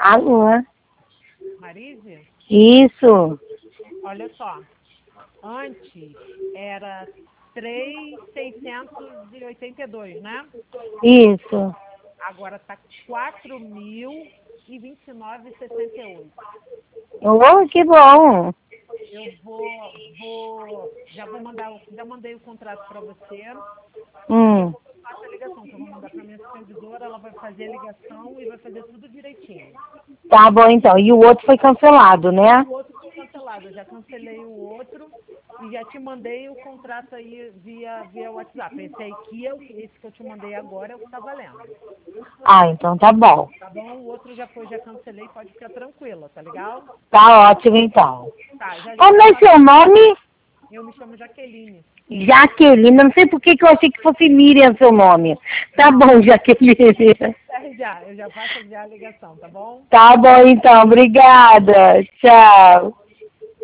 Alô? Marise? Isso. Olha só. Antes era 3.682, né? Isso. Agora tá 4.029,68. Oh, que bom. Eu já mandei o contrato para você. E Hum. depois eu faço a ligação, que eu vou mandar para minha supervisora, ela vai fazer a ligação e vai fazer tudo direitinho. Tá bom, então. E o outro foi cancelado, né? O outro foi cancelado, eu já cancelei o outro e já te mandei o contrato aí via WhatsApp. Esse que eu te mandei agora é o que tá valendo. Ah, então tá bom. Tá bom? O outro já cancelei, pode ficar tranquila, tá legal? Tá ótimo, então. Tá, já já Como eu é faço. seu nome? Eu me chamo Jaqueline. Jaqueline. Não sei por que eu achei que fosse Miriam seu nome. Tá Não, bom, Jaqueline. eu já faço já a ligação, tá bom? Tá bom, então. Obrigada. Tchau.